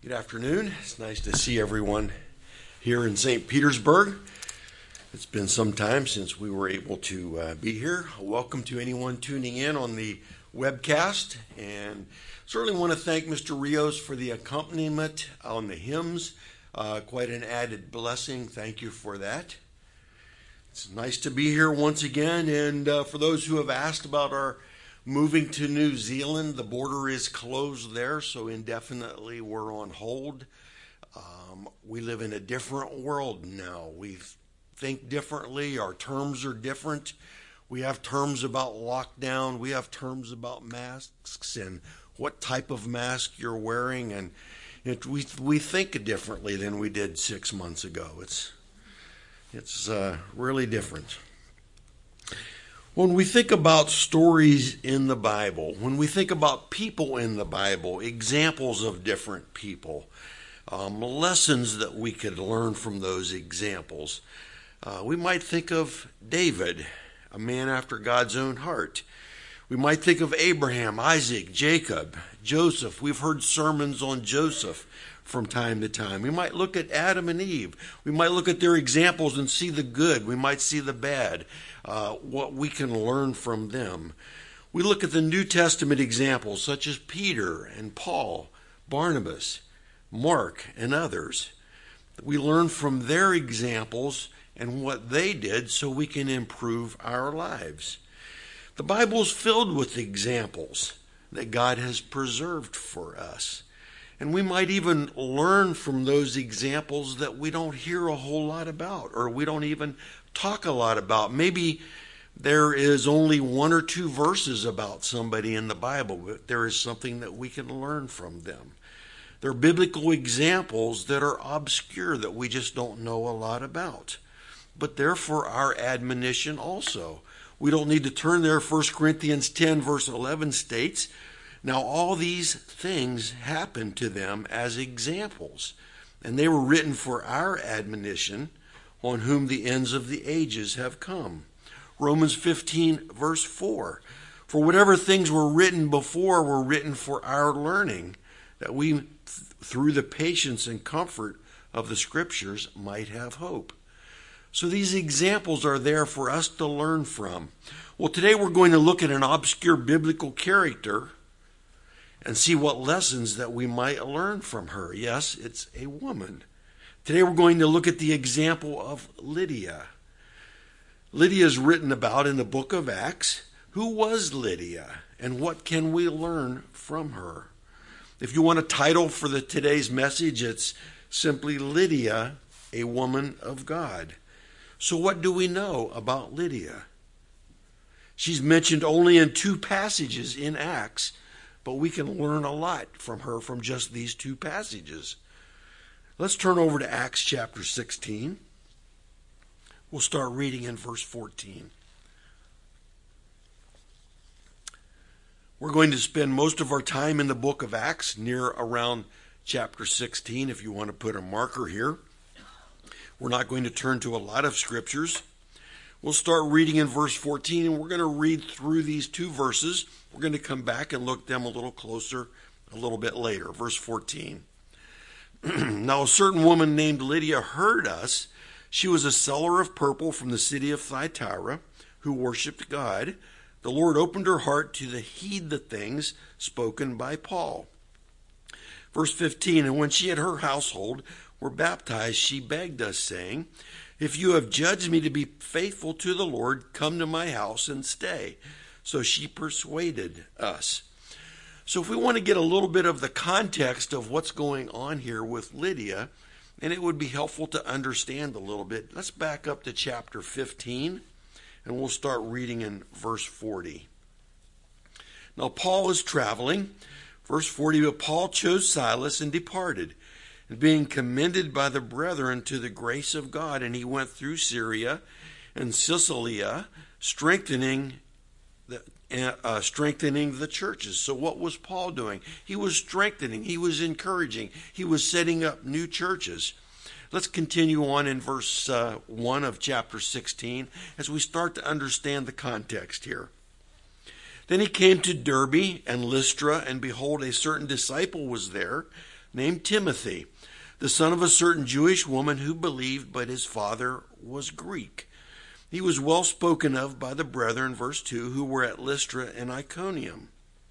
Good afternoon. It's nice to see everyone here in St. Petersburg. It's been some time since we were able to be here. Welcome to anyone tuning in on the webcast, and certainly want to thank Mr. Rios for the accompaniment on the hymns. Quite an added blessing. Thank you for that. It's nice to be here once again, and for those who have asked about our moving to New Zealand, the border is closed there, so indefinitely we're on hold. We live in a different world now. We think differently. Our terms are different. We have terms about lockdown. We have terms about masks and what type of mask you're wearing. And we think differently than we did 6 months ago. It's really different. When we think about stories in the Bible, when we think about people in the Bible, examples of different people, lessons that we could learn from those examples, we might think of David, a man after God's own heart. We might think of Abraham, Isaac, Jacob, Joseph. We've heard sermons on Joseph from time to time. We might look at Adam and Eve. We might look at their examples and see the good. We might see the bad, what we can learn from them. We look at the New Testament examples such as Peter and Paul, Barnabas, Mark, and others. We learn from their examples and what they did so we can improve our lives. The Bible is filled with examples that God has preserved for us. And we might even learn from those examples that we don't hear a whole lot about, or we don't even talk a lot about. Maybe there is only 1 or 2 verses about somebody in the Bible, but there is something that we can learn from them. There are biblical examples that are obscure that we just don't know a lot about. But therefore our admonition also. We don't need to turn there. 1 Corinthians 10 verse 11 states, "Now all these things happened to them as examples, and they were written for our admonition, on whom the ends of the ages have come." Romans 15 verse 4, "For whatever things were written before were written for our learning, that we through the patience and comfort of the Scriptures might have hope." So these examples are there for us to learn from. Well, today we're going to look at an obscure biblical character and see what lessons that we might learn from her. Yes, it's a woman. Today we're going to look at the example of Lydia. Lydia is written about in the book of Acts. Who was Lydia, and what can we learn from her? If you want a title for today's message, it's simply Lydia, a woman of God. So what do we know about Lydia? She's mentioned only in 2 passages in Acts, but we can learn a lot from her from just these 2 passages. Let's turn over to Acts chapter 16. We'll start reading in verse 14. We're going to spend most of our time in the book of Acts near around chapter 16, if you want to put a marker here. We're not going to turn to a lot of scriptures. We'll start reading in verse 14, and we're going to read through these 2 verses. We're going to come back and look at them a little closer a little bit later. Verse 14. "Now a certain woman named Lydia heard us. She was a seller of purple from the city of Thyatira, who worshipped God. The Lord opened her heart to heed the things spoken by Paul." Verse 15, "And when she and her household were baptized, she begged us, saying, 'If you have judged me to be faithful to the Lord, come to my house and stay.' So she persuaded us." So if we want to get a little bit of the context of what's going on here with Lydia, and it would be helpful to understand a little bit, let's back up to chapter 15, and we'll start reading in verse 40. "Now Paul is traveling." Verse 40, "But Paul chose Silas and departed, and being commended by the brethren to the grace of God, and he went through Syria and Cilicia, strengthening the churches." So what was Paul doing? He was strengthening, he was encouraging, he was setting up new churches. Let's continue on in verse 1 of chapter 16 as we start to understand the context here. "Then he came to Derbe and Lystra, and behold, a certain disciple was there, named Timothy, the son of a certain Jewish woman who believed, but his father was Greek. He was well spoken of by the brethren, verse 2, who were at Lystra and Iconium.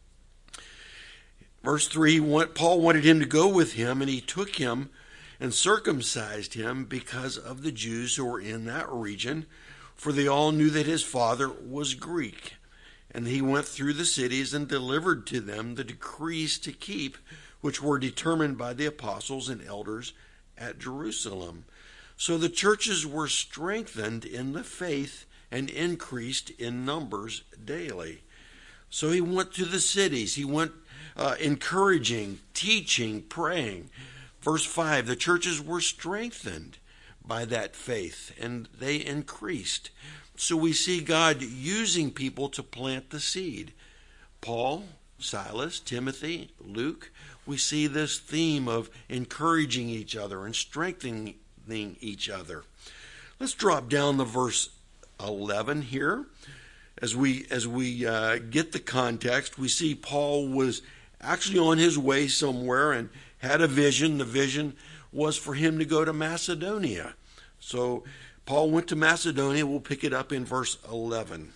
Verse 3, Paul wanted him to go with him, and he took him and circumcised him because of the Jews who were in that region, for they all knew that his father was Greek. And he went through the cities and delivered to them the decrees to keep, which were determined by the apostles and elders at Jerusalem. So the churches were strengthened in the faith and increased in numbers daily. So he went to the cities. He went encouraging, teaching, praying. Verse 5, the churches were strengthened by that faith, and they increased. So we see God using people to plant the seed. Paul, Silas, Timothy, Luke, we see this theme of encouraging each other and strengthening each other. Let's drop down to verse 11 here. As we get the context, we see Paul was actually on his way somewhere and had a vision. The vision was for him to go to Macedonia. So Paul went to Macedonia. We'll pick it up in verse 11.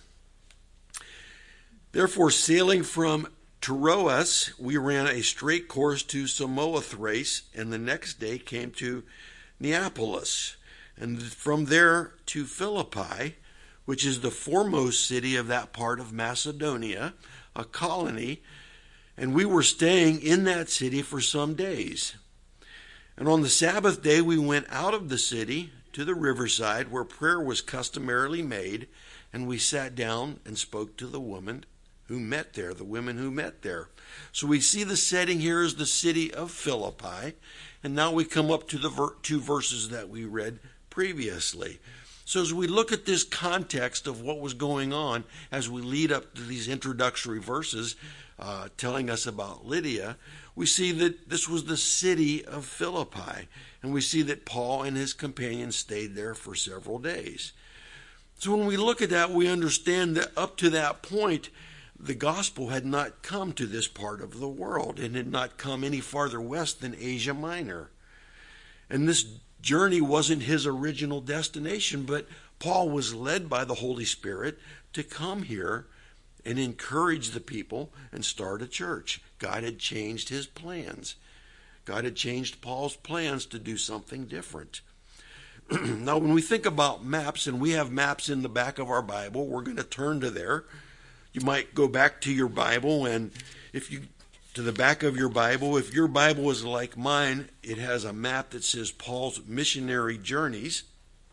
Therefore, sailing from Troas, we ran a straight course to Samothrace, and the next day came to Neapolis, and from there to Philippi, which is the foremost city of that part of Macedonia, a colony, and we were staying in that city for some days. And on the Sabbath day we went out of the city to the riverside where prayer was customarily made, and we sat down and spoke to the women who met there, the women who met there. So we see the setting here is the city of Philippi, and now we come up to the two verses that we read previously. So as we look at this context of what was going on as we lead up to these introductory verses telling us about Lydia, we see that this was the city of Philippi, and we see that Paul and his companions stayed there for several days. So when we look at that, we understand that up to that point, the gospel had not come to this part of the world and had not come any farther west than Asia Minor. And this journey wasn't his original destination, but Paul was led by the Holy Spirit to come here and encourage the people and start a church. God had changed his plans. God had changed Paul's plans to do something different. Now, when we think about maps, and we have maps in the back of our Bible, we're going to turn to there. You might go back to your Bible, and to the back of your Bible, if your Bible is like mine, it has a map that says Paul's missionary journeys.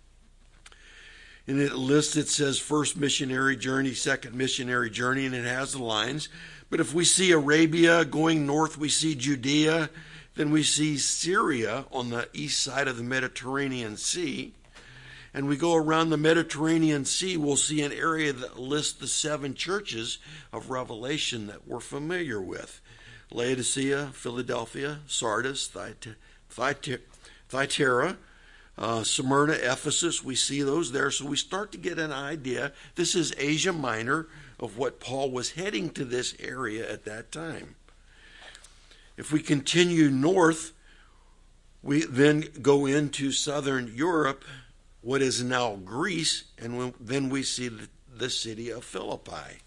And it says first missionary journey, second missionary journey, and it has the lines. But if we see Arabia going north, we see Judea, then we see Syria on the east side of the Mediterranean Sea. And we go around the Mediterranean Sea, we'll see an area that lists the 7 churches of Revelation that we're familiar with. Laodicea, Philadelphia, Sardis, Thyatira, Smyrna, Ephesus. We see those there. So we start to get an idea. This is Asia Minor of what Paul was heading to this area at that time. If we continue north, we then go into southern Europe, what is now Greece, and then we see the city of Philippi.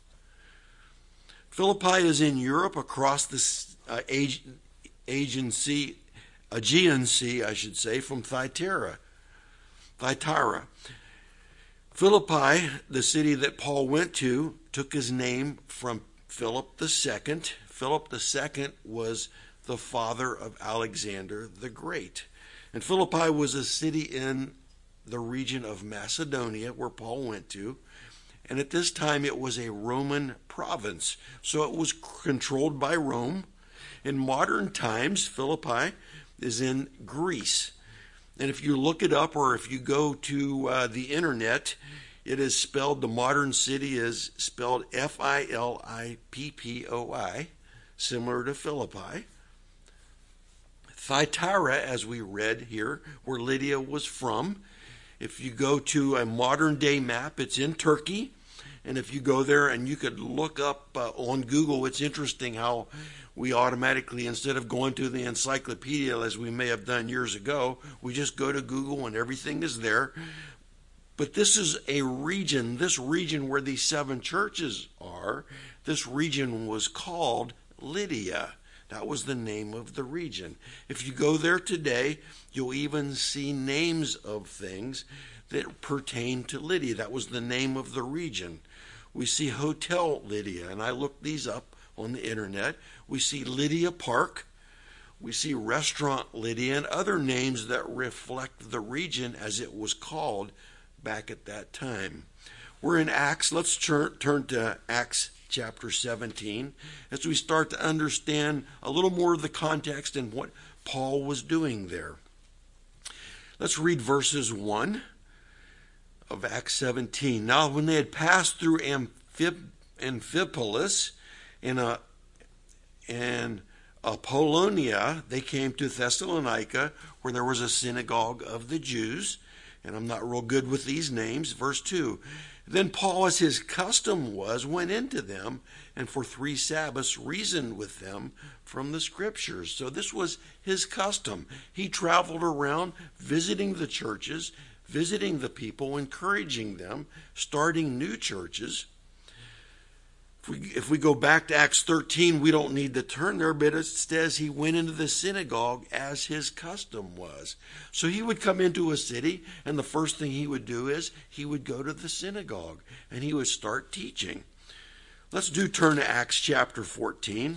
Philippi is in Europe across the Aegean Sea, from Thyatira. Philippi, the city that Paul went to, took his name from Philip II. Philip II was the father of Alexander the Great. And Philippi was a city in the region of Macedonia where Paul went to. And at this time it was a Roman province. So it was controlled by Rome. In modern times, Philippi is in Greece. And if you look it up or if you go to the internet, it is spelled, the modern city is spelled Philippoi, similar to Philippi. Thyatira, as we read here, where Lydia was from. If you go to a modern day map, it's in Turkey. And if you go there and you could look up on Google, it's interesting how we automatically, instead of going to the encyclopedia as we may have done years ago, we just go to Google and everything is there. But this is a region, this region where these 7 churches are, this region was called Lydia. That was the name of the region. If you go there today, you'll even see names of things that pertain to Lydia. That was the name of the region. We see Hotel Lydia, and I looked these up on the internet. We see Lydia Park. We see Restaurant Lydia and other names that reflect the region as it was called back at that time. We're in Acts. Let's turn to Acts chapter 17 as we start to understand a little more of the context and what Paul was doing there. Let's read verses 1 of Acts 17. Now when they had passed through Amphipolis and Apollonia, they came to Thessalonica, where there was a synagogue of the Jews. And I'm not real good with these names. Verse 2. Then Paul, as his custom was, went into them, and for 3 Sabbaths reasoned with them from the Scriptures. So this was his custom. He traveled around visiting the churches, visiting the people, encouraging them, starting new churches. If we go back to Acts 13, we don't need to turn there, but it says he went into the synagogue as his custom was. So he would come into a city, and the first thing he would do is he would go to the synagogue, and he would start teaching. Let's turn to Acts chapter 14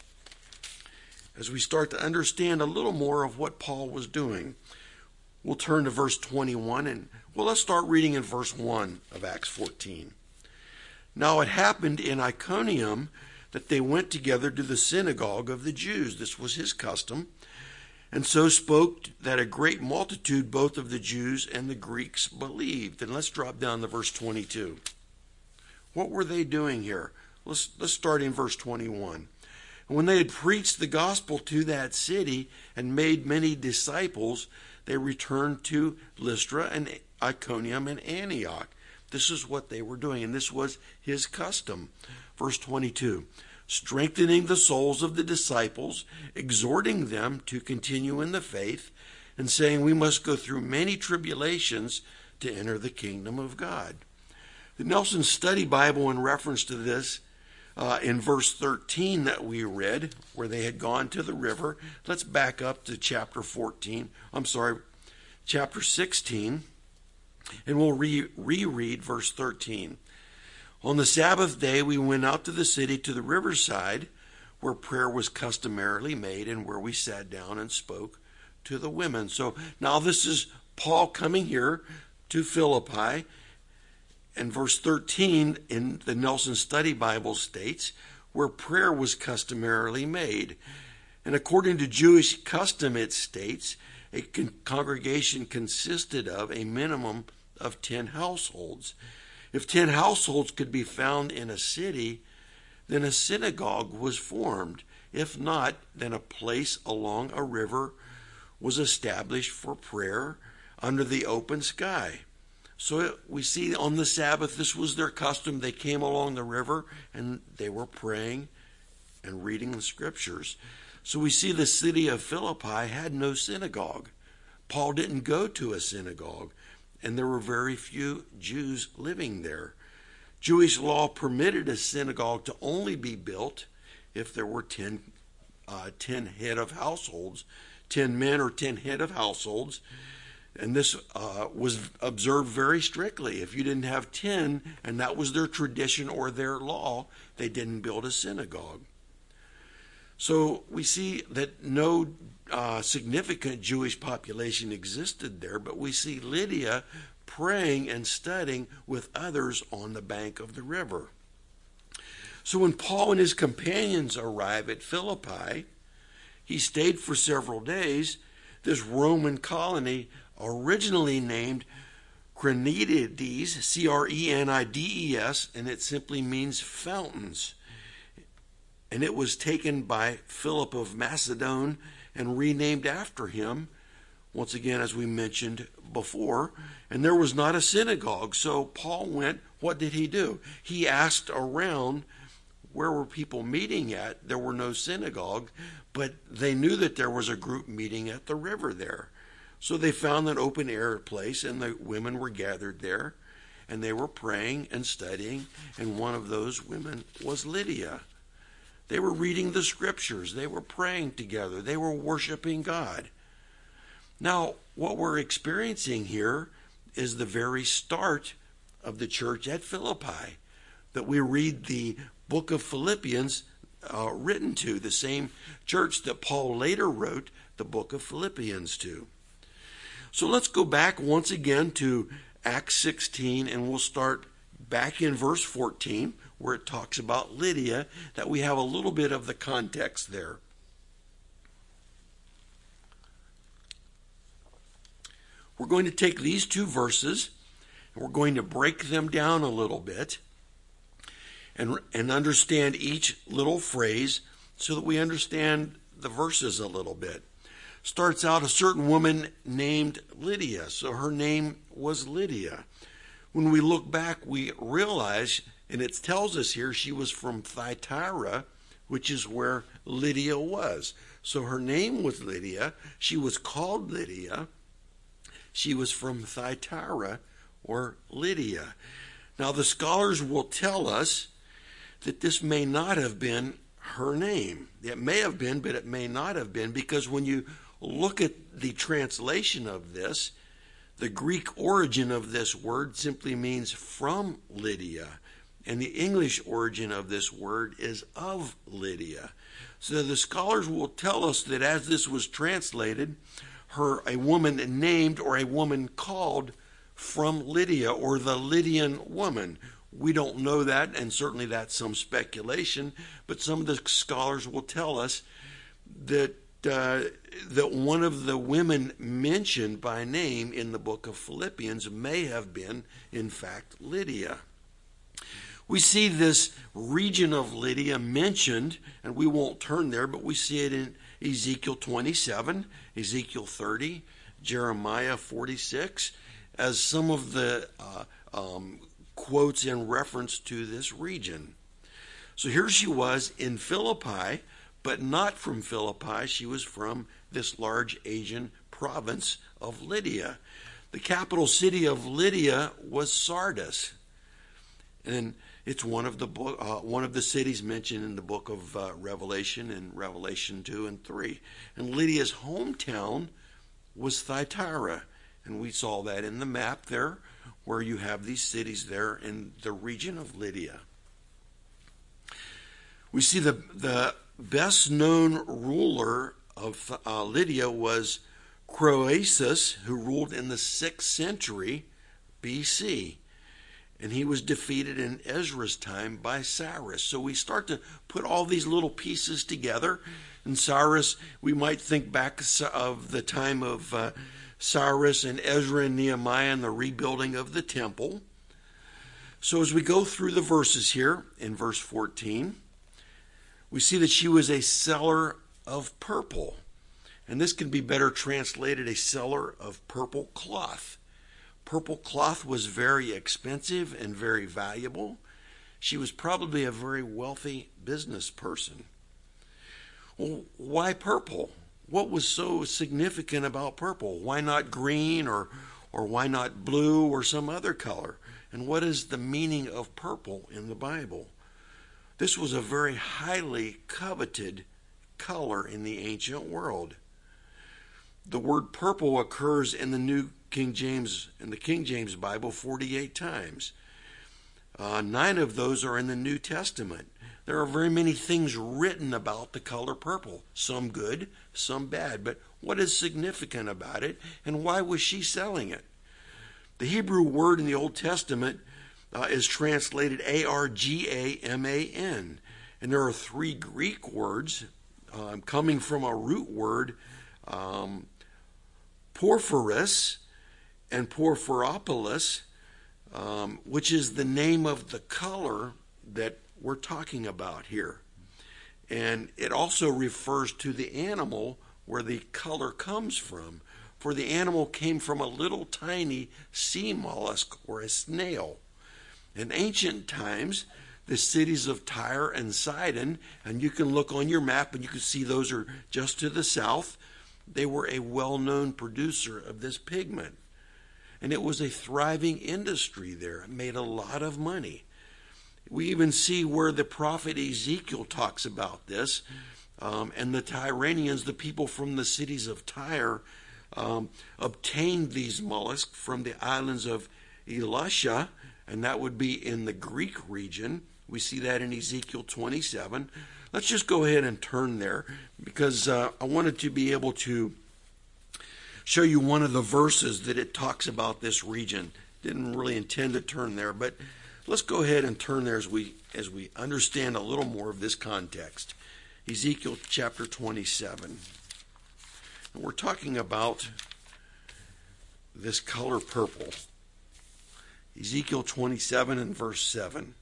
as we start to understand a little more of what Paul was doing. We'll turn to verse 21, and let's start reading in verse 1 of Acts 14. Now it happened in Iconium that they went together to the synagogue of the Jews. This was his custom. And so spoke that a great multitude, both of the Jews and the Greeks, believed. And let's drop down to verse 22. What were they doing here? Let's start in verse 21. And when they had preached the gospel to that city and made many disciples, they returned to Lystra and Iconium and Antioch. This is what they were doing, and this was his custom. Verse 22, strengthening the souls of the disciples, exhorting them to continue in the faith, and saying we must go through many tribulations to enter the kingdom of God. The Nelson Study Bible, in reference to this, in verse 13 that we read, where they had gone to the river, let's back up to chapter 16. And we'll reread verse 13. On the Sabbath day, we went out to the city to the riverside, where prayer was customarily made and where we sat down and spoke to the women. So now this is Paul coming here to Philippi. And verse 13 in the Nelson Study Bible states, where prayer was customarily made. And according to Jewish custom, it states, a congregation consisted of a minimum of 10 households. If 10 households could be found in a city, then a synagogue was formed. If not, then a place along a river was established for prayer under the open sky. So we see on the Sabbath, this was their custom. They came along the river and they were praying and reading the Scriptures. So we see the city of Philippi had no synagogue. Paul didn't go to a synagogue, and there were very few Jews living there. Jewish law permitted a synagogue to only be built if there were 10 head of households, 10 men or 10 head of households, and this was observed very strictly. If you didn't have 10, and that was their tradition or their law, they didn't build a synagogue. So we see that no significant Jewish population existed there, but we see Lydia praying and studying with others on the bank of the river. So when Paul and his companions arrive at Philippi, he stayed for several days. This Roman colony, originally named Crenides, Crenides, and it simply means fountains. And it was taken by Philip of Macedon and renamed after him once again, as we mentioned before, and there was not a synagogue. So Paul went, what did he do? He asked around, where were people meeting at? There were no synagogue, but they knew that there was a group meeting at the river there. So they found an open air place, and the women were gathered there, and they were praying and studying, and one of those women was Lydia. They were reading the scriptures. They were praying together. They were worshiping God. Now, what we're experiencing here is the very start of the church at Philippi, that we read the book of Philippians written to, the same church that Paul later wrote the book of Philippians to. So let's go back once again to Acts 16, and we'll start back in verse 14, where it talks about Lydia, that we have a little bit of the context there. We're going to take these two verses, and we're going to break them down a little bit and understand each little phrase so that we understand the verses a little bit. Starts out, a certain woman named Lydia. So her name was Lydia. When we look back, we realize, and it tells us here, she was from Thyatira, which is where Lydia was. So her name was Lydia. She was called Lydia. She was from Thyatira, or Lydia. Now the scholars will tell us that this may not have been her name. It may have been, but it may not have been, because when you look at the translation of this, the Greek origin of this word simply means from Lydia, and the English origin of this word is of Lydia. So the scholars will tell us that as this was translated, a woman named or a woman called from Lydia, or the Lydian woman. We don't know that, and certainly that's some speculation, but some of the scholars will tell us that one of the women mentioned by name in the book of Philippians may have been, in fact, Lydia. We see this region of Lydia mentioned, and we won't turn there, but we see it in Ezekiel 27, Ezekiel 30, Jeremiah 46, as some of the quotes in reference to this region. So here she was in Philippi, but not from Philippi. She was from this large Asian province of Lydia. The capital city of Lydia was Sardis, and it's one of the cities mentioned in the book of Revelation, in Revelation 2 and 3. And Lydia's hometown was Thyatira, and we saw that in the map there, where you have these cities there in the region of Lydia. We see the best known ruler of Lydia was Croesus, who ruled in the 6th century BC. And he was defeated in Ezra's time by Cyrus. So we start to put all these little pieces together. And Cyrus, we might think back of the time of Cyrus and Ezra and Nehemiah and the rebuilding of the temple. So as we go through the verses here, in verse 14, we see that she was a seller of purple. And this can be better translated, a seller of purple cloth. Purple cloth was very expensive and very valuable. She was probably a very wealthy business person. Well, why purple? What was so significant about purple? Why not green or why not blue or some other color? And what is the meaning of purple in the Bible? This was a very highly coveted color in the ancient world. The word purple occurs in the King James Bible 48 times. 9 of those are in the New Testament. There are very many things written about the color purple, some good, some bad. But what is significant about it, and why was she selling it? The Hebrew word in the Old Testament is translated argaman, and there are 3 Greek words coming from a root word, porphyris and porphyropolis, which is the name of the color that we're talking about here. And it also refers to the animal where the color comes from. for the animal came from a little tiny sea mollusk or a snail. In ancient times, the cities of Tyre and Sidon, and you can look on your map and you can see those are just to the south, they were a well-known producer of this pigment. And it was a thriving industry there. It made a lot of money. We even see where the prophet Ezekiel talks about this. And the Tyranians, the people from the cities of Tyre, obtained these mollusks from the islands of Elisha, and that would be in the Greek region. We see that in Ezekiel 27. Let's just go ahead and turn there, because I wanted to be able to show you one of the verses that it talks about this region. Didn't really intend to turn there, but let's go ahead and turn there as we understand a little more of this context. Ezekiel chapter 27. And we're talking about this color purple. Ezekiel 27 and verse 7.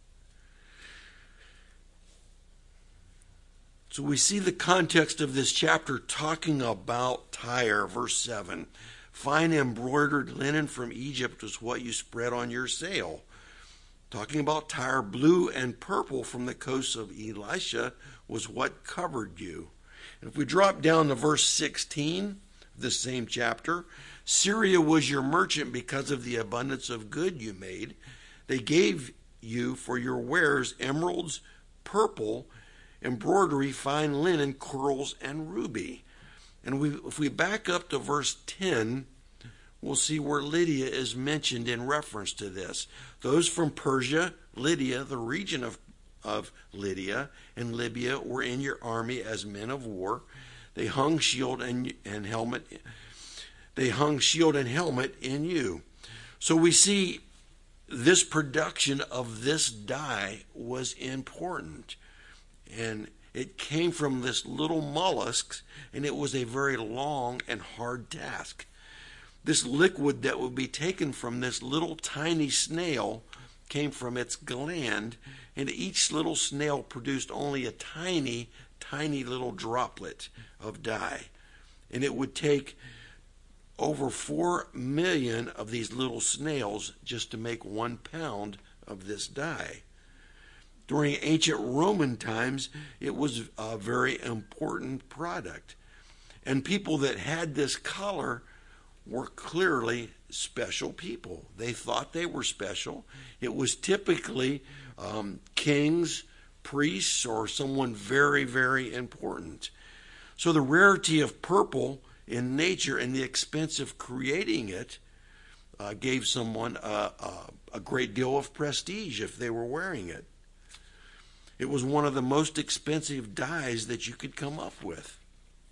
So we see the context of this chapter talking about Tyre, verse 7. Fine embroidered linen from Egypt was what you spread on your sail. Talking about Tyre, blue and purple from the coast of Elisha was what covered you. And if we drop down to verse 16 of this same chapter, Syria was your merchant because of the abundance of good you made. They gave you for your wares emeralds, purple, embroidery, fine linen, corals, and ruby. And if we back up to verse 10, we'll see where Lydia is mentioned in reference to this. Those from Persia, Lydia, the region of Lydia, and Libya were in your army as men of war. They hung shield and helmet. They hung shield and helmet in you. So we see this production of this dye was important. And it came from this little mollusk, and it was a very long and hard task. This liquid that would be taken from this little tiny snail came from its gland, and each little snail produced only a tiny, tiny little droplet of dye. And it would take over 4 million of these little snails just to make 1 pound of this dye. During ancient Roman times, it was a very important product. And people that had this color were clearly special people. They thought they were special. It was typically kings, priests, or someone very, very important. So the rarity of purple in nature and the expense of creating it gave someone a great deal of prestige if they were wearing it. It was one of the most expensive dyes that you could come up with.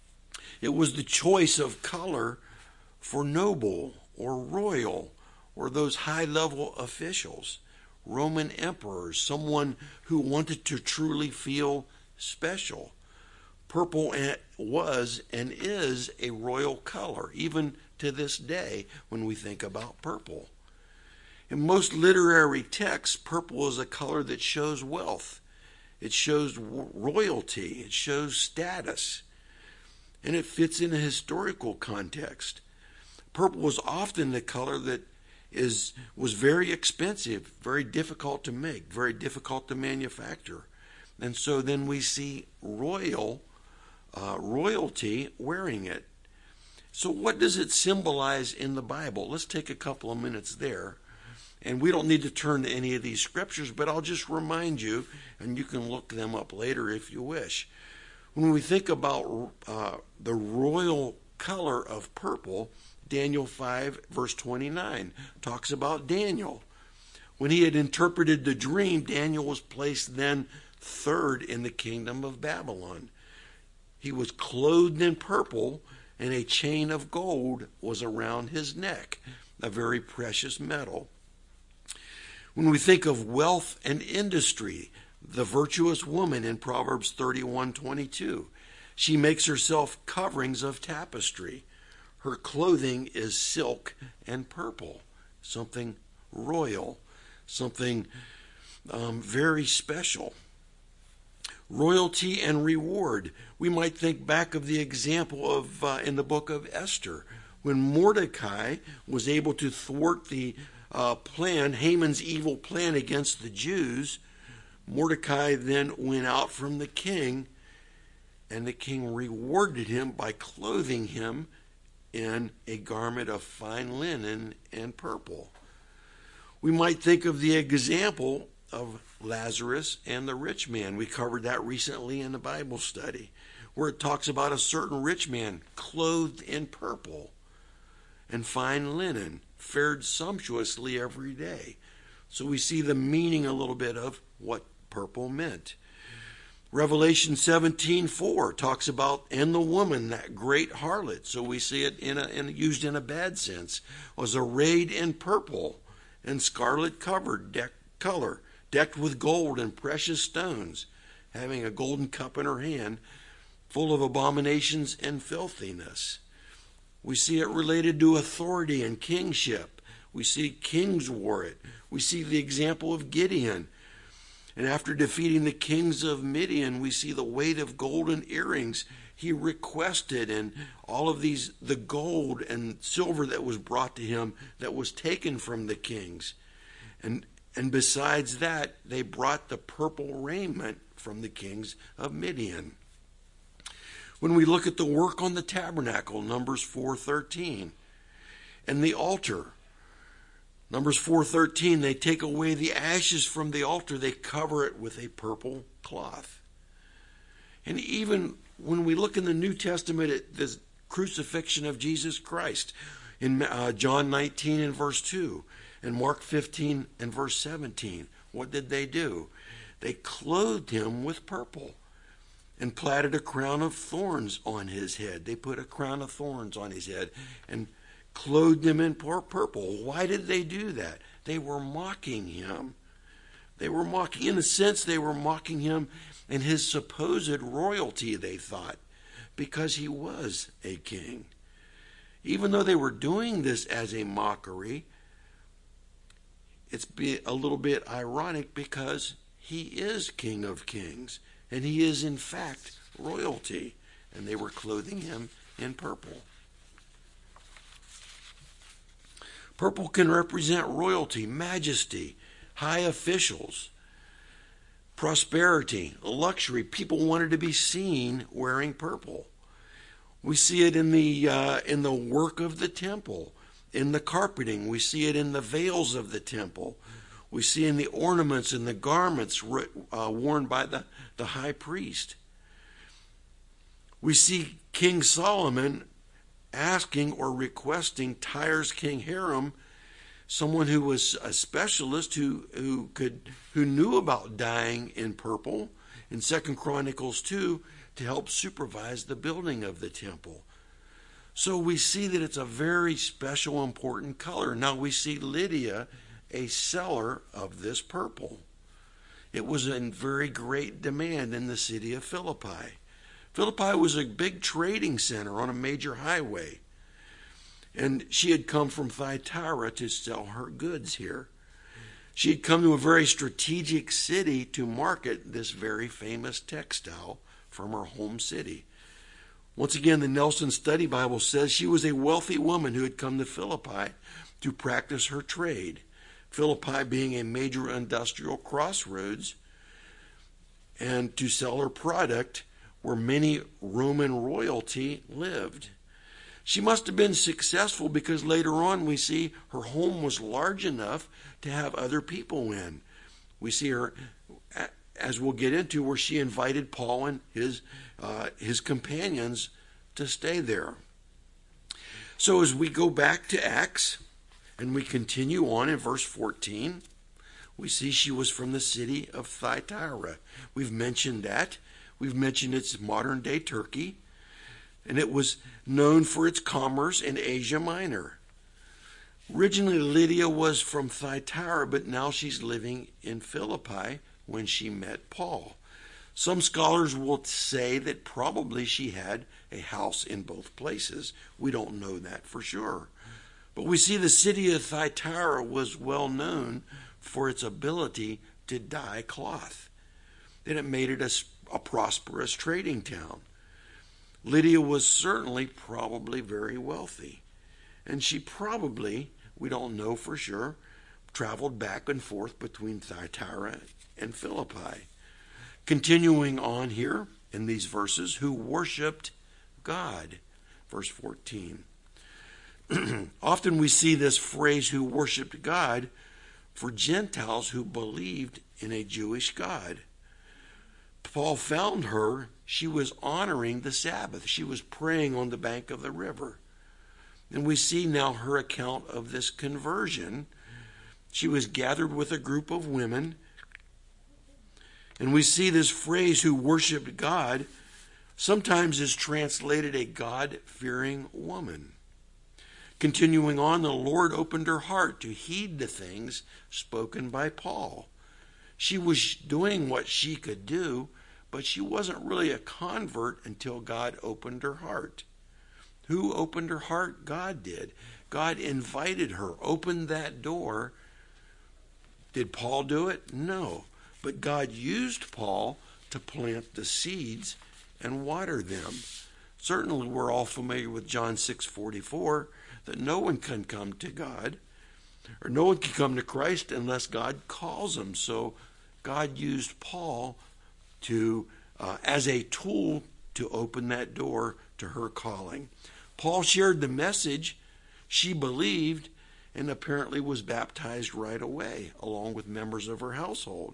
It was the choice of color for noble or royal or those high-level officials, Roman emperors, someone who wanted to truly feel special. Purple was and is a royal color, even to this day when we think about purple. In most literary texts, purple is a color that shows wealth. It shows royalty. It shows status. And it fits in a historical context. Purple was often the color that was very expensive, very difficult to make, very difficult to manufacture. And so then we see royalty wearing it. So what does it symbolize in the Bible? Let's take a couple of minutes there. And we don't need to turn to any of these scriptures, but I'll just remind you, and you can look them up later if you wish. When we think about the royal color of purple, Daniel 5, verse 29, talks about Daniel. When he had interpreted the dream, Daniel was placed then third in the kingdom of Babylon. He was clothed in purple, and a chain of gold was around his neck, a very precious metal. When we think of wealth and industry, the virtuous woman in Proverbs 31:22, she makes herself coverings of tapestry. Her clothing is silk and purple, something royal, something very special. Royalty and reward. We might think back of the example of in the book of Esther, When Mordecai was able to thwart the plan, Haman's evil plan against the Jews, Mordecai then went out from the king, and the king rewarded him by clothing him in a garment of fine linen and purple. We might think of the example of Lazarus and the rich man. We covered that recently in the Bible study, where it talks about a certain rich man clothed in purple and fine linen, fared sumptuously every day. So we see the meaning a little bit of what purple meant. Revelation 17:4 talks about, and the woman, that great harlot, so we see it used in a bad sense, was arrayed in purple and scarlet color, decked with gold and precious stones, having a golden cup in her hand, full of abominations and filthiness. We see it related to authority and kingship. We see kings wore it. We see the example of Gideon. And after defeating the kings of Midian, we see the weight of golden earrings he requested, and all of these, the gold and silver that was brought to him that was taken from the kings. And besides that, they brought the purple raiment from the kings of Midian. When we look at the work on the tabernacle, Numbers 4:13, and the altar, Numbers 4:13, they take away the ashes from the altar, they cover it with a purple cloth. And even when we look in the New Testament at the crucifixion of Jesus Christ, in John 19 and verse 2, and Mark 15 and verse 17, what did they do? They clothed him with purple and platted a crown of thorns on his head. They put a crown of thorns on his head and clothed him in purple. Why did they do that? They were mocking him. They were mocking, in a sense, they were mocking him and his supposed royalty, they thought, because he was a king. Even though they were doing this as a mockery, it's a little bit ironic because he is King of Kings, and he is in fact royalty, and they were clothing him in purple. Purple can represent royalty, majesty, high officials, prosperity, luxury. People wanted to be seen wearing purple. We see it in the work of the temple, in the carpeting. We see it in the veils of the temple. We see in the ornaments and the garments worn by the high priest. We see King Solomon asking or requesting Tyre's King Hiram, someone who was a specialist who knew about dyeing in purple, in 2 Chronicles 2, to help supervise the building of the temple. So we see that it's a very special, important color. Now we see Lydia, a seller of this purple. It was in very great demand in the city of Philippi. Philippi was a big trading center on a major highway, and she had come from Thyatira to sell her goods here. She had come to a very strategic city to market this very famous textile from her home city. Once again, the Nelson Study Bible says she was a wealthy woman who had come to Philippi to practice her trade. Philippi being a major industrial crossroads, and to sell her product where many Roman royalty lived. She must have been successful because later on we see her home was large enough to have other people in. We see her, as we'll get into, where she invited Paul and his companions to stay there. So as we go back to Acts and we continue on in verse 14, we see she was from the city of Thyatira. We've mentioned that. We've mentioned it's modern-day Turkey, and it was known for its commerce in Asia Minor. Originally, Lydia was from Thyatira, but now she's living in Philippi when she met Paul. Some scholars will say that probably she had a house in both places. We don't know that for sure. But we see the city of Thyatira was well known for its ability to dye cloth, and it made it a prosperous trading town. Lydia was certainly probably very wealthy. And she probably, we don't know for sure, traveled back and forth between Thyatira and Philippi. Continuing on here in these verses, who worshiped God. Verse 14. Often we see this phrase, who worshiped God, for Gentiles who believed in a Jewish God. Paul found her, she was honoring the Sabbath. She was praying on the bank of the river. And we see now her account of this conversion. She was gathered with a group of women. And we see this phrase, who worshiped God, sometimes is translated a God-fearing woman. Continuing on, the Lord opened her heart to heed the things spoken by Paul. She was doing what she could do, but she wasn't really a convert until God opened her heart. Who opened her heart? God did. God invited her, opened that door. Did Paul do it? No. But God used Paul to plant the seeds and water them. Certainly we're all familiar with John 6:44, that no one can come to God, or no one can come to Christ unless God calls them. So God used Paul to as a tool to open that door to her calling. Paul shared the message, she believed, and apparently was baptized right away, along with members of her household.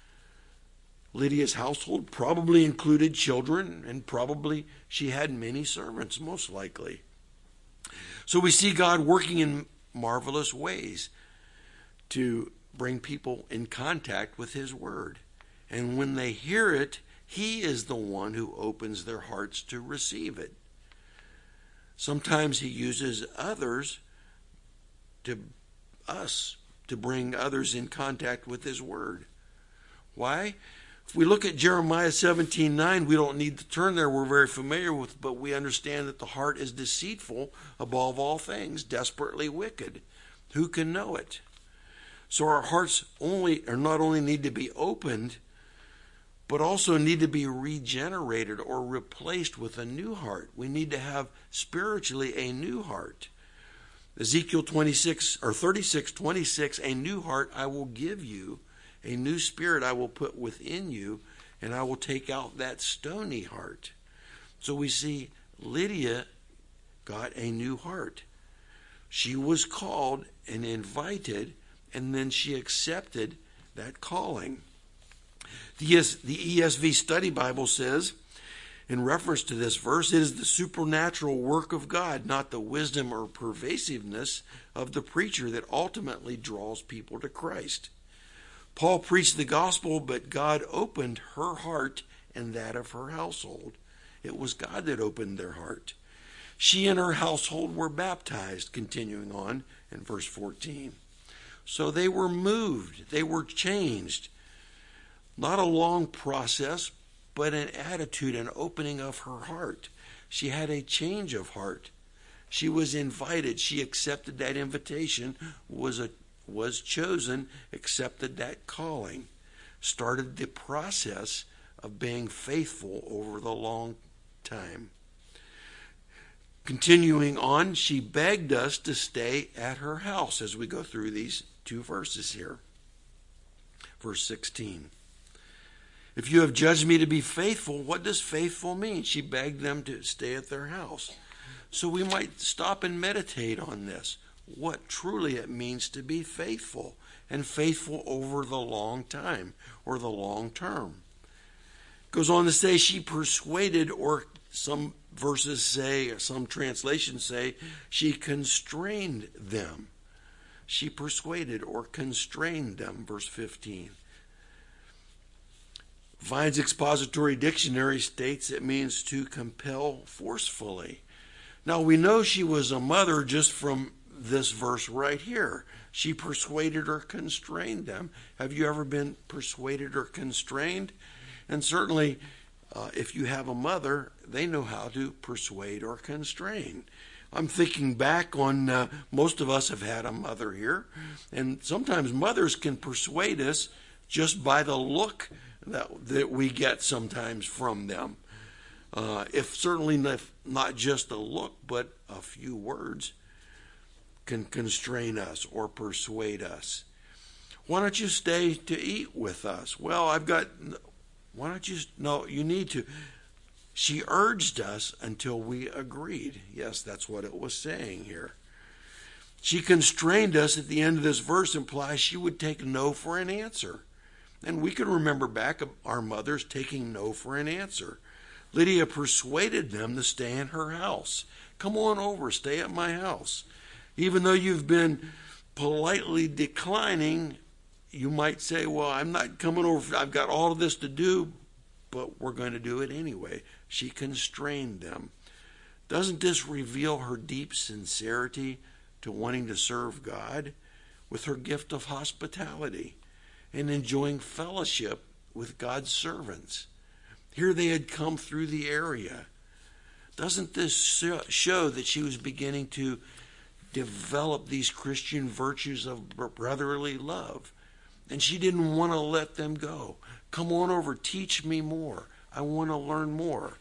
Lydia's household probably included children, and probably she had many servants, most likely. So we see God working in marvelous ways to bring people in contact with his word. And when they hear it, he is the one who opens their hearts to receive it. Sometimes he uses others to bring others in contact with his word. Why? If we look at Jeremiah 17:9, we don't need to turn there, we're very familiar with, but we understand that the heart is deceitful above all things, desperately wicked. Who can know it? So our hearts not only need to be opened, but also need to be regenerated or replaced with a new heart. We need to have spiritually a new heart. Ezekiel 36:26, a new heart I will give you, a new spirit I will put within you, and I will take out that stony heart. So we see Lydia got a new heart. She was called and invited, and then she accepted that calling. The ESV Study Bible says, in reference to this verse, it is the supernatural work of God, not the wisdom or pervasiveness of the preacher, that ultimately draws people to Christ. Paul preached the gospel, but God opened her heart and that of her household. It was God that opened their heart. She and her household were baptized, continuing on in verse 14. So they were moved, they were changed. Not a long process, but an attitude, an opening of her heart. She had a change of heart. She was invited. She accepted that invitation, was chosen, accepted that calling, started the process of being faithful over the long time. Continuing on, she begged us to stay at her house as we go through these two verses here. Verse 16. If you have judged me to be faithful, what does faithful mean? She begged them to stay at their house. So we might stop and meditate on this, what truly it means to be faithful, and faithful over the long time or the long term. It goes on to say she persuaded, or some verses say, or some translations say, she constrained them. She persuaded or constrained them, verse 15. Vine's Expository Dictionary states it means to compel forcefully. Now we know she was a mother just from this verse right here. She persuaded or constrained them. Have you ever been persuaded or constrained? And certainly if you have a mother, they know how to persuade or constrain. I'm thinking back on most of us have had a mother here, and sometimes mothers can persuade us just by the look that we get sometimes from them. If certainly not just a look, but a few words. can constrain us or persuade us. Why don't you stay to eat with us? Well, why don't you? No, you need to. She urged us until we agreed. Yes, that's what it was saying here. She constrained us at the end of this verse implies she would take no for an answer. And we can remember back our mothers taking no for an answer. Lydia persuaded them to stay in her house. Come on over, stay at my house. Even though you've been politely declining, you might say, well, I'm not coming over. I've got all of this to do, but we're going to do it anyway. She constrained them. Doesn't this reveal her deep sincerity to wanting to serve God with her gift of hospitality and enjoying fellowship with God's servants? Here they had come through the area. Doesn't this show that she was beginning to develop these Christian virtues of brotherly love? And she didn't want to let them go. Come on over, teach me more. I want to learn more.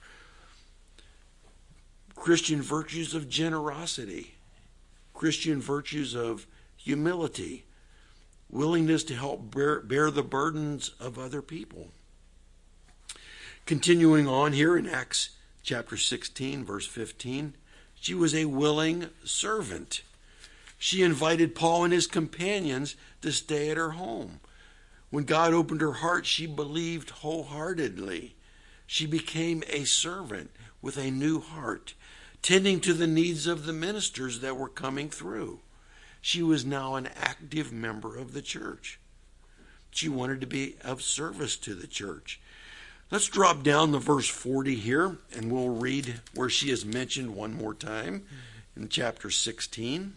Christian virtues of generosity, Christian virtues of humility, willingness to help bear the burdens of other people. Continuing on here in Acts chapter 16, verse 15, she was a willing servant. She invited Paul and his companions to stay at her home. When God opened her heart, she believed wholeheartedly. She became a servant with a new heart, tending to the needs of the ministers that were coming through. She was now an active member of the church. She wanted to be of service to the church. Let's drop down to verse 40 here, and we'll read where she is mentioned one more time in chapter 16.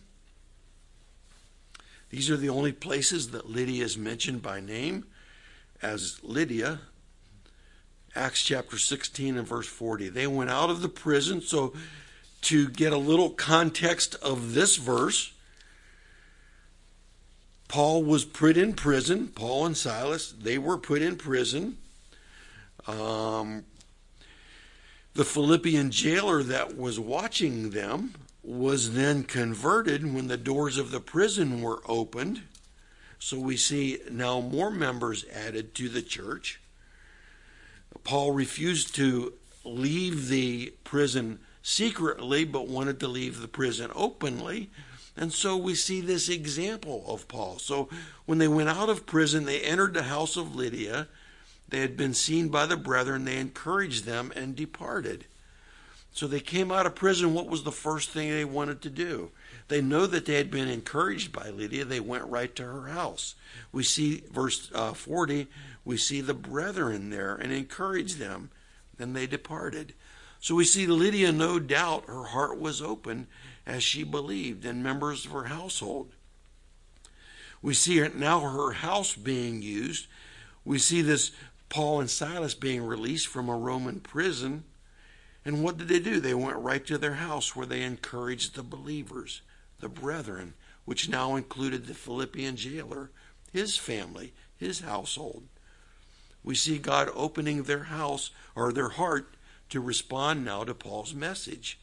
These are the only places that Lydia is mentioned by name as Lydia. Acts chapter 16 and verse 40. They went out of the prison. So to get a little context of this verse, Paul was put in prison. Paul and Silas, they were put in prison. The Philippian jailer that was watching them was then converted when the doors of the prison were opened. So we see now more members added to the church. Paul refused to leave the prison secretly, but wanted to leave the prison openly. And so we see this example of Paul. So when they went out of prison, they entered the house of Lydia. They had been seen by the brethren. They encouraged them and departed. So they came out of prison. What was the first thing they wanted to do? They know that they had been encouraged by Lydia. They went right to her house. We see verse 40, we see the brethren there and encouraged them. Then they departed. So we see Lydia, no doubt, her heart was open as she believed, and members of her household. We see now her house being used. We see this Paul and Silas being released from a Roman prison. And what did they do? They went right to their house where they encouraged the believers, the brethren, which now included the Philippian jailer, his family, his household. We see God opening their house or their heart to respond now to Paul's message.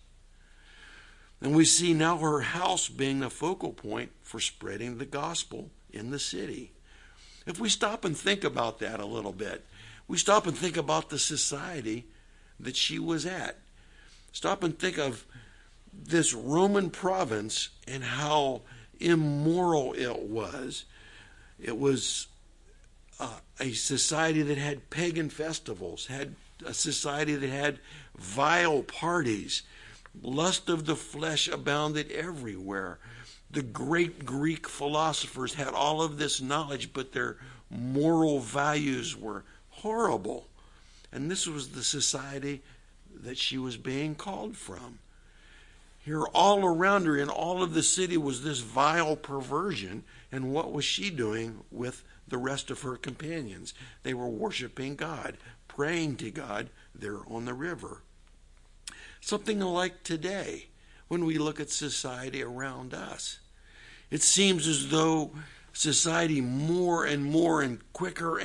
And we see now her house being the focal point for spreading the gospel in the city. If we stop and think about that a little bit, we stop and think about the society that she was at. Stop and think of this Roman province and how immoral it was. It was a society that had pagan festivals, had a society that had vile parties. Lust of the flesh abounded everywhere. The great Greek philosophers had all of this knowledge, but their moral values were horrible. And this was the society that she was being called from. Here, all around her in all of the city was this vile perversion. And what was she doing with the rest of her companions? They were worshiping God, praying to God there on the river. Something like today, when we look at society around us. It seems as though society more and more and quicker,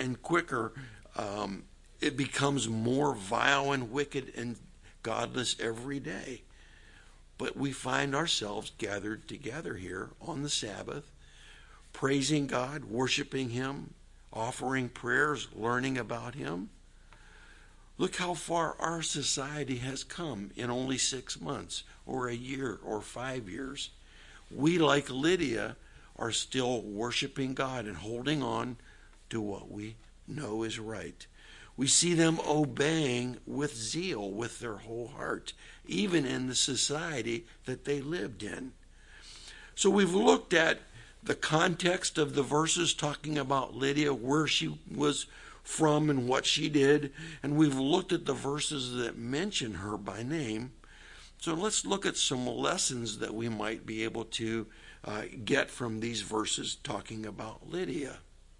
it becomes more vile and wicked and godless every day. but we find ourselves gathered together here on the Sabbath, praising God, worshiping Him, offering prayers, learning about Him. Look how far our society has come in only 6 months, or a year, or 5 years. We, like Lydia, are still worshiping God and holding on to what we know is right. We see them obeying with zeal, with their whole heart, even in the society that they lived in. So we've looked at the context of the verses talking about Lydia, where she was from and what she did, and we've looked at the verses that mention her by name. So let's look at some lessons that we might be able to get from these verses talking about Lydia.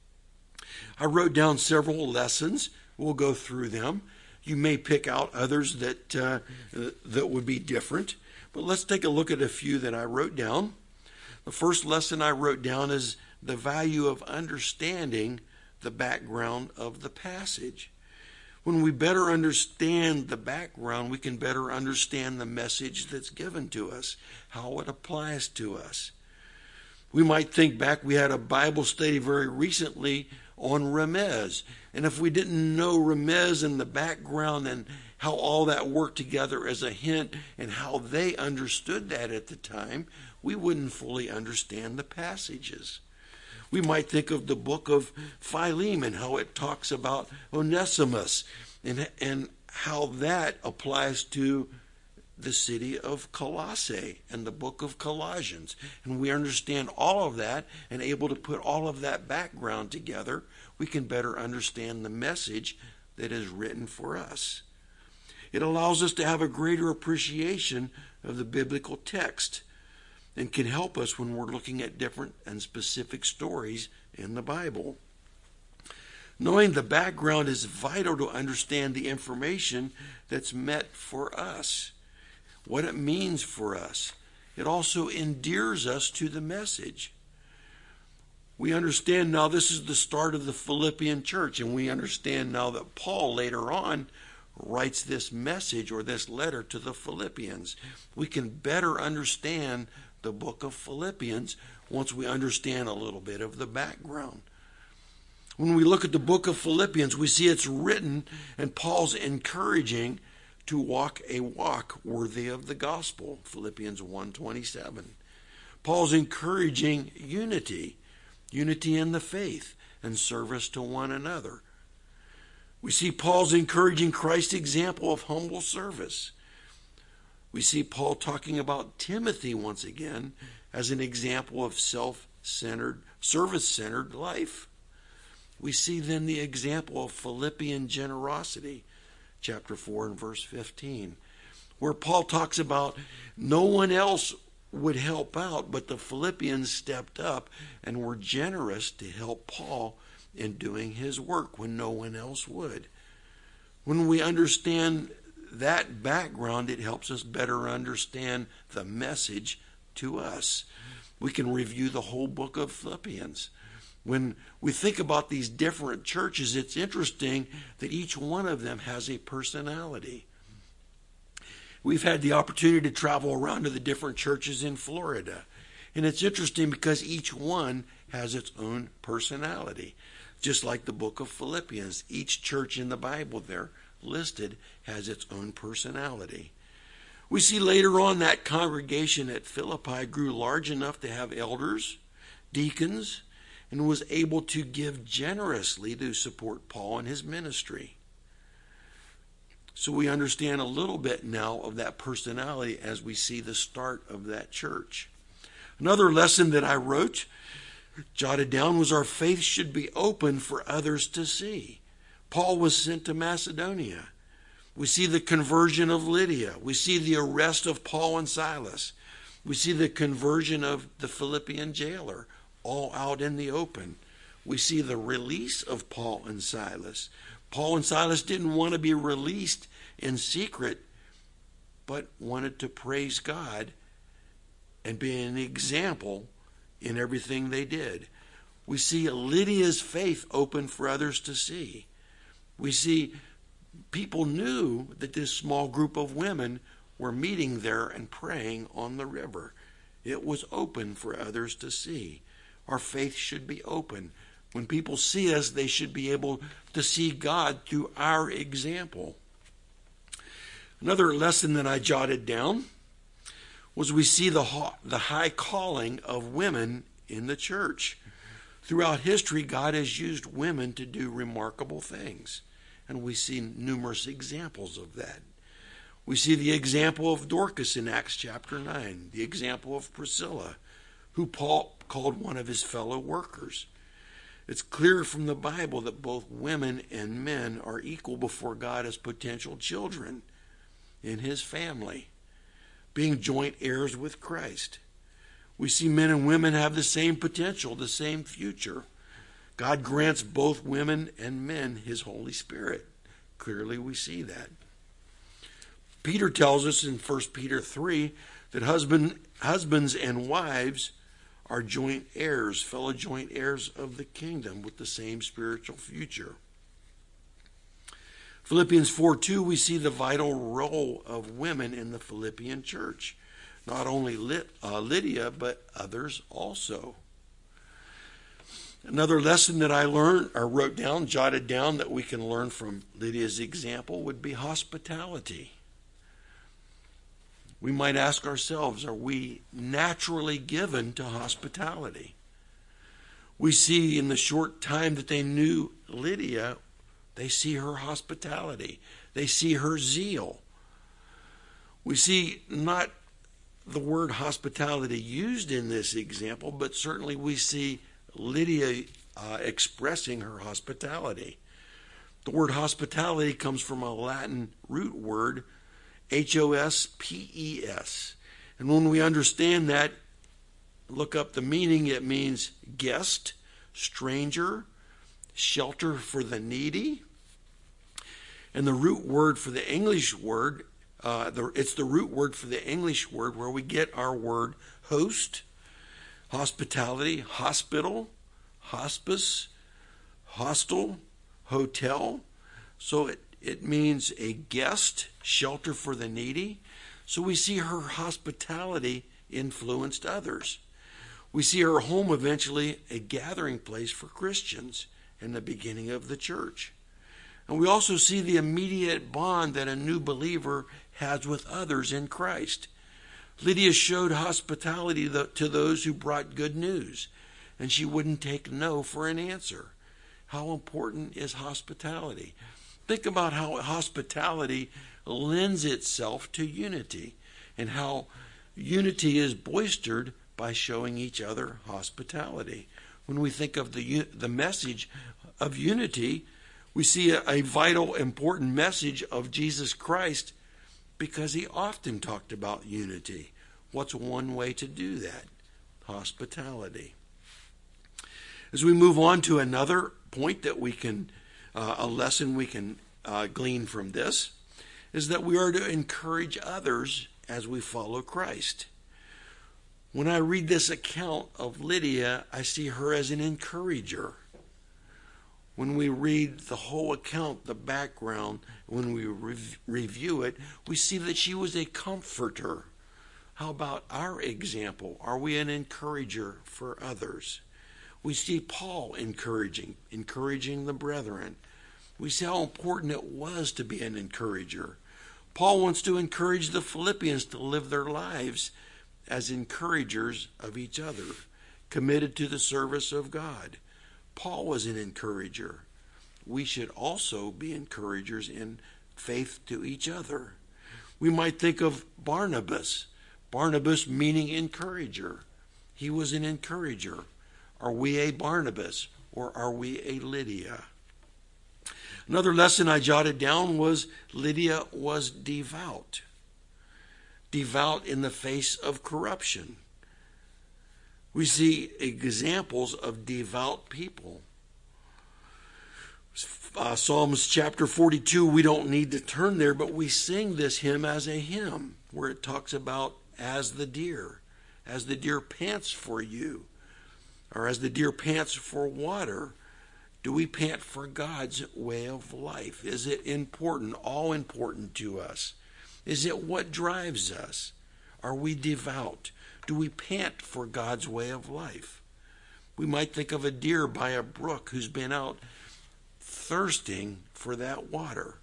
I wrote down several lessons. We'll go through them. You may pick out others that would be different, but let's take a look at a few that I wrote down. The first lesson I wrote down is the value of understanding the background of the passage. When we better understand the background, we can better understand the message that's given to us, how it applies to us. We might think back, we had a Bible study very recently on Remez, and if we didn't know Remez and the background and how all that worked together as a hint and how they understood that at the time, we wouldn't fully understand the passages. We might think of the book of Philemon, how it talks about Onesimus and how that applies to the city of Colossae and the book of Colossians. And we understand all of that and able to put all of that background together, we can better understand the message that is written for us. It allows us to have a greater appreciation of the biblical text and can help us when we're looking at different and specific stories in the Bible. Knowing the background is vital to understand the information that's meant for us, what it means for us. It also endears us to the message. We understand now this is the start of the Philippian church, and we understand now that Paul later on writes this message or this letter to the Philippians. We can better understand the book of Philippians once we understand a little bit of the background. When we look at the book of Philippians, we see it's written and Paul's encouraging to walk a walk worthy of the gospel, Philippians 1:27. Paul's encouraging unity in the faith and service to one another. We see Paul's encouraging Christ's example of humble service. We see Paul talking about Timothy once again as an example of self-centered, service-centered life. We see then the example of Philippian generosity, chapter 4 and verse 15, where Paul talks about no one else would help out, but the Philippians stepped up and were generous to help Paul in doing his work when no one else would. When we understand that background, it helps us better understand the message to us. We can review the whole book of Philippians. When we think about these different churches, it's interesting that each one of them has a personality. We've had the opportunity to travel around to the different churches in Florida. And it's interesting because each one has its own personality. Just like the book of Philippians, each church in the Bible there listed has its own personality. We see later on that congregation at Philippi grew large enough to have elders, deacons, and was able to give generously to support Paul and his ministry. So we understand a little bit now of that personality as we see the start of that church. Another lesson that I jotted down, was our faith should be open for others to see. Paul was sent to Macedonia. We see the conversion of Lydia. We see the arrest of Paul and Silas. We see the conversion of the Philippian jailer, all out in the open. We see the release of Paul and Silas. Paul and Silas didn't want to be released in secret, but wanted to praise God and be an example in everything they did. We see Lydia's faith open for others to see. We see people knew that this small group of women were meeting there and praying on the river. It was open for others to see. Our faith should be open. When people see us, they should be able to see God through our example. Another lesson that I jotted down was we see the high calling of women in the church. Throughout history, God has used women to do remarkable things, and we see numerous examples of that. We see the example of Dorcas in Acts chapter 9, the example of Priscilla, who Paul called one of his fellow workers. It's clear from the Bible that both women and men are equal before God as potential children in his family, being joint heirs with Christ. We see men and women have the same potential, the same future. God grants both women and men his Holy Spirit. Clearly we see that. Peter tells us in 1 Peter 3 that husbands and wives are joint heirs, fellow joint heirs of the kingdom with the same spiritual future. Philippians 4:2, we see the vital role of women in the Philippian church. Not only Lydia, but others also. Another lesson that I learned, or wrote down, jotted down, that we can learn from Lydia's example would be hospitality. We might ask ourselves, are we naturally given to hospitality? We see in the short time that they knew Lydia, they see her hospitality. They see her zeal. We see not the word hospitality used in this example, but certainly we see Lydia expressing her hospitality. The word hospitality comes from a Latin root word, Hospes. And when we understand that, look up the meaning, it means guest, stranger, shelter for the needy. And the root word for the English word, it's the root word for the English word where we get our word host, hospitality, hospital, hospice, hostel, hotel. So it means a guest, shelter for the needy. So we see her hospitality influenced others. We see her home eventually a gathering place for Christians and the beginning of the church. And we also see the immediate bond that a new believer has with others in Christ. Lydia showed hospitality to those who brought good news, and she wouldn't take no for an answer. How important is hospitality? Think about how hospitality lends itself to unity, and how unity is boistered by showing each other hospitality. When we think of the message of unity, we see a vital, important message of Jesus Christ, because he often talked about unity. What's one way to do that? Hospitality. As we move on to another point that we can, a lesson we can glean from this, is that we are to encourage others as we follow Christ. When I read this account of Lydia, I see her as an encourager. When we read the whole account, the background, when we review it, we see that she was a comforter. How about our example? Are we an encourager for others? We see Paul encouraging the brethren. We see how important it was to be an encourager. Paul wants to encourage the Philippians to live their lives as encouragers of each other, committed to the service of God. Paul was an encourager. We should also be encouragers in faith to each other. We might think of Barnabas. Barnabas meaning encourager. He was an encourager. Are we a Barnabas or are we a Lydia? Another lesson I jotted down was Lydia was devout. Devout in the face of corruption. We see examples of devout people. Psalms chapter 42, we don't need to turn there, but we sing this hymn as a hymn where it talks about as the deer pants for you, or as the deer pants for water, do we pant for God's way of life? Is it important, all important to us? Is it what drives us? Are we devout? Do we pant for God's way of life? We might think of a deer by a brook who's been out thirsting for that water.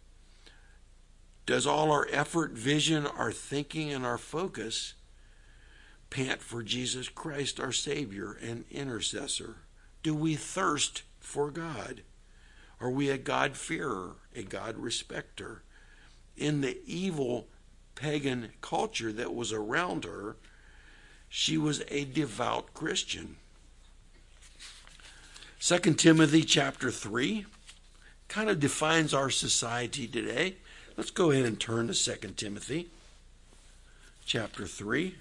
Does all our effort, vision, our thinking, and our focus pant for Jesus Christ, our Savior and intercessor? Do we thirst for God? Are we a God-fearer, a God-respecter? In the evil pagan culture that was around her, she was a devout Christian. 2 Timothy chapter 3 kind of defines our society today. Let's go ahead and turn to 2 Timothy chapter 3.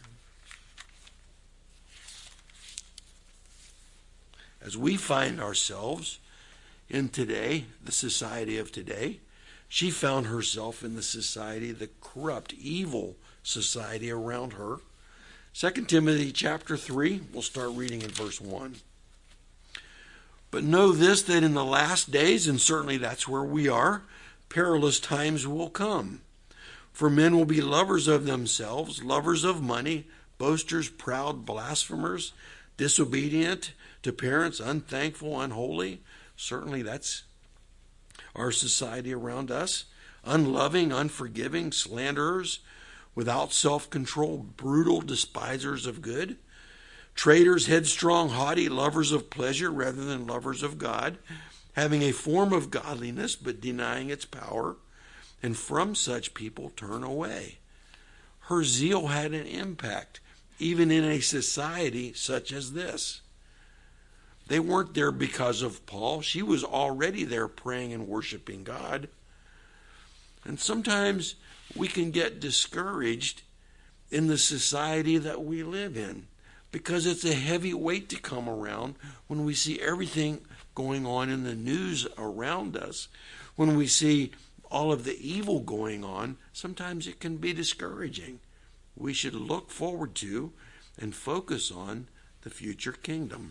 As we find ourselves in today, the society of today, she found herself in the society, the corrupt, evil society around her. 2 Timothy chapter 3, we'll start reading in verse 1. But know this, that in the last days, and certainly that's where we are, perilous times will come. For men will be lovers of themselves, lovers of money, boasters, proud, blasphemers, disobedient to parents, unthankful, unholy. Certainly that's our society around us. Unloving, unforgiving, slanderers, without self-control, brutal, despisers of good. Traitors, headstrong, haughty, lovers of pleasure rather than lovers of God, having a form of godliness but denying its power, and from such people turn away. Her zeal had an impact, even in a society such as this. They weren't there because of Paul. She was already there praying and worshiping God. And sometimes we can get discouraged in the society that we live in, because it's a heavy weight to come around when we see everything going on in the news around us. When we see all of the evil going on, sometimes it can be discouraging. We should look forward to and focus on the future kingdom.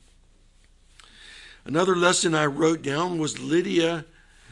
Another lesson I wrote down was Lydia.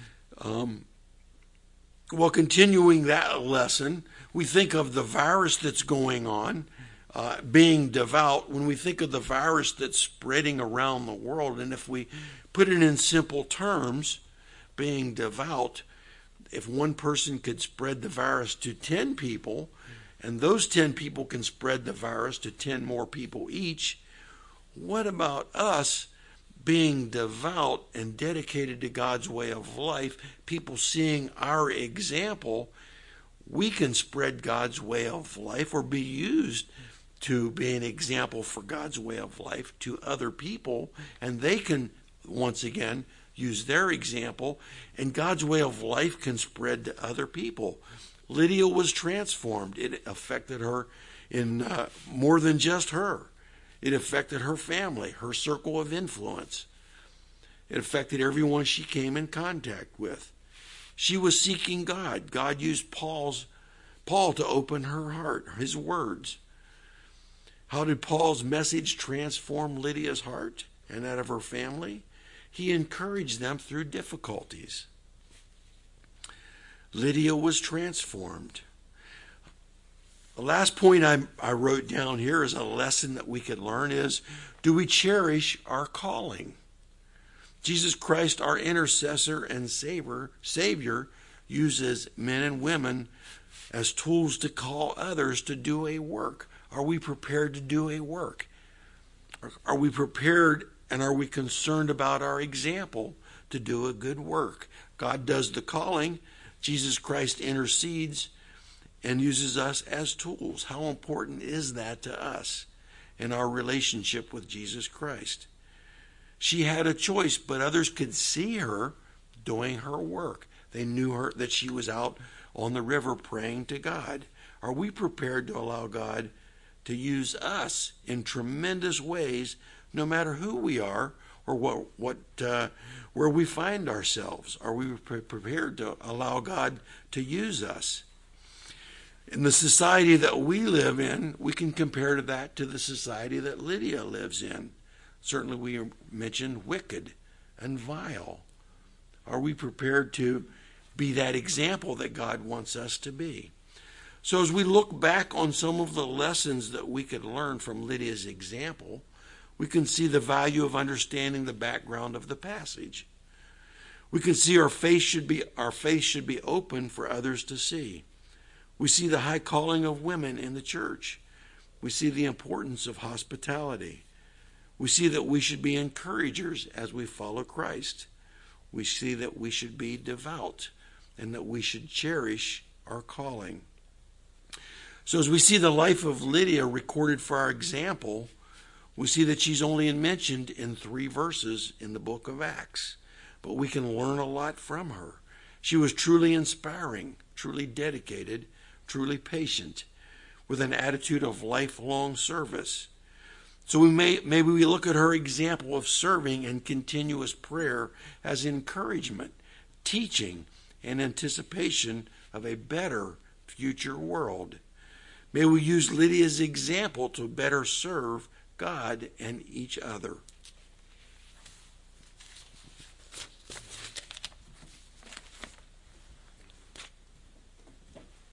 Continuing that lesson, we think of the virus that's going on. Being devout, when we think of the virus that's spreading around the world, and if we put it in simple terms, being devout, if one person could spread the virus to 10 people, and those 10 people can spread the virus to 10 more people each, what about us being devout and dedicated to God's way of life, people seeing our example? We can spread God's way of life or be used to be an example for God's way of life to other people, and they can once again use their example, and God's way of life can spread to other people. Lydia was transformed. It affected her in more than just her. It affected her family, her circle of influence. It affected everyone she came in contact with. She was seeking God. God used Paul to open her heart, his words. How did Paul's message transform Lydia's heart and that of her family? He encouraged them through difficulties. Lydia was transformed. The last point I wrote down here as a lesson that we could learn is, do we cherish our calling? Jesus Christ, our intercessor and Savior, uses men and women as tools to call others to do a work. Are we prepared to do a work? Are we prepared and are we concerned about our example to do a good work? God does the calling. Jesus Christ intercedes and uses us as tools. How important is that to us in our relationship with Jesus Christ? She had a choice, but others could see her doing her work. They knew her that she was out on the river praying to God. Are we prepared to allow God to use us in tremendous ways, no matter who we are or where we find ourselves? Are we prepared to allow God to use us? In the society that we live in, we can compare that to the society that Lydia lives in. Certainly we mentioned wicked and vile. Are we prepared to be that example that God wants us to be. So as we look back on some of the lessons that we could learn from Lydia's example, we can see the value of understanding the background of the passage. We can see our faith should be open for others to see. We see the high calling of women in the church. We see the importance of hospitality. We see that we should be encouragers as we follow Christ. We see that we should be devout and that we should cherish our calling. So as we see the life of Lydia recorded for our example, we see that she's only mentioned in 3 verses in the book of Acts. But we can learn a lot from her. She was truly inspiring, truly dedicated, truly patient, with an attitude of lifelong service. So maybe we look at her example of serving and continuous prayer as encouragement, teaching, and anticipation of a better future world. May we use Lydia's example to better serve God and each other.